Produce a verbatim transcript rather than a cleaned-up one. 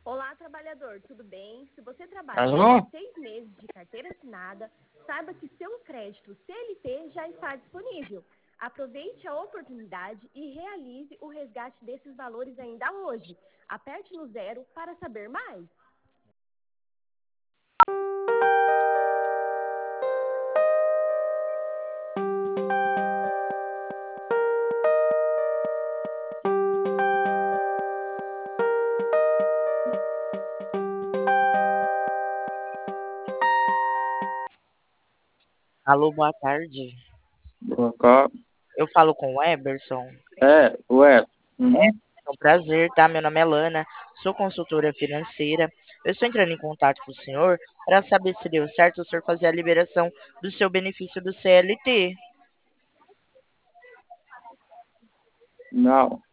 Olá, trabalhador, tudo bem? Se você trabalha há Alô? seis meses de carteira assinada, saiba que seu crédito C L T já está disponível. Aproveite a oportunidade e realize o resgate desses valores ainda hoje. Aperte no zero para saber mais. Alô, boa tarde. Boa, qual- Eu falo com o Eberson. É, ué. Uhum. É um prazer, tá? Meu nome é Lana, sou consultora financeira. Eu estou entrando em contato com o senhor para saber se deu certo o senhor fazer a liberação do seu benefício do C L T. Não.